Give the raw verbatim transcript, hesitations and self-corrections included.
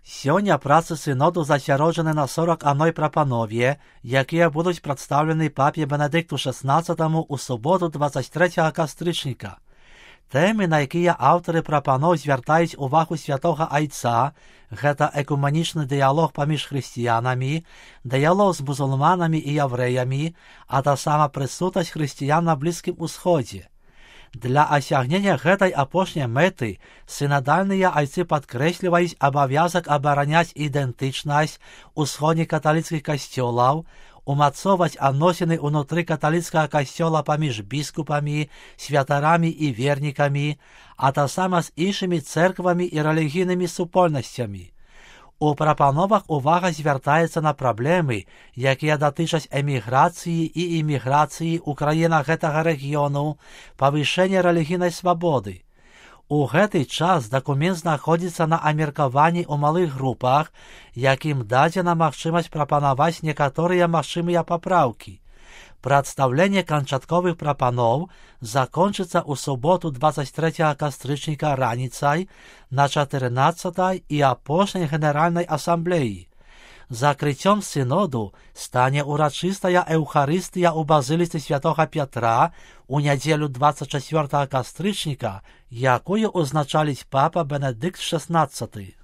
Сёння працы сыноду засяроджаны на сорок адной прапанове, якія будуць прадстаўлены папе Бенедыкту шаснаццатаму ў суботу дваццаць трэцяга кастрычніка. Тэмы, на якія аўтары прапаноў звяртаюць увагу святога айца, гэта экуманічны дыялог паміж хрысціянамі, дыялог з мусульманамі і яврэямі, а таксама прысутнасць хрысціян на Блізкім Усходзе. Для асягнення гэтай апошняй мэты сінадальныя айцы падкрэсліваюць абавязак абараняць ідэнтычнасць усходніх каталіцкіх касцёлаў, умацоўваць адносіны ўнутры каталіцкага касцёла паміж біскупамі, святарамі і вернікамі, а таксама з іншымі цэрквамі і рэлігійнымі супольнасцямі. У прапановах увага звяртаецца на праблемы, якія датычаць эміграцыі і іміграцыі ў краінах гэтага рэгіёну, павышэння рэлігійнай свабоды. У гэты час дакумент знаходзіцца на абмеркаванні ў малых групах, якім дадзена магчымасць прапанаваць некаторыя магчымыя папраўкі. Прадстаўленне канчатковых прапаноў закончыцца ў суботу дваццаць трэцяга кастрычніка раніцай на чатырнаццатай і апошняй генеральнай асамблеі. Закрыццём сыноду стане урачыстая эўхарыстыя ў базыліцы святога Пятра у нядзелю дваццаць чацвёртага кастрычніка, якую ўзначаліць папа Бенедыкт шаснаццаты.